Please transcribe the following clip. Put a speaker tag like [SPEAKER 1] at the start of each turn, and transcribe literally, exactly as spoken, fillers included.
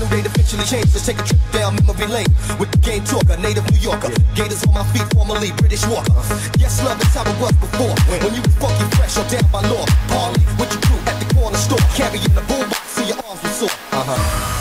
[SPEAKER 1] they'd eventually change. Let's take a trip down memory lane with the game talker, native New Yorker. Gators on my feet, formerly British Walker. Yes, love is how it was before. When you was funky fresh or down by law. Parley with your crew at the corner store, carrying the boombox so your arms were sore. Uh huh.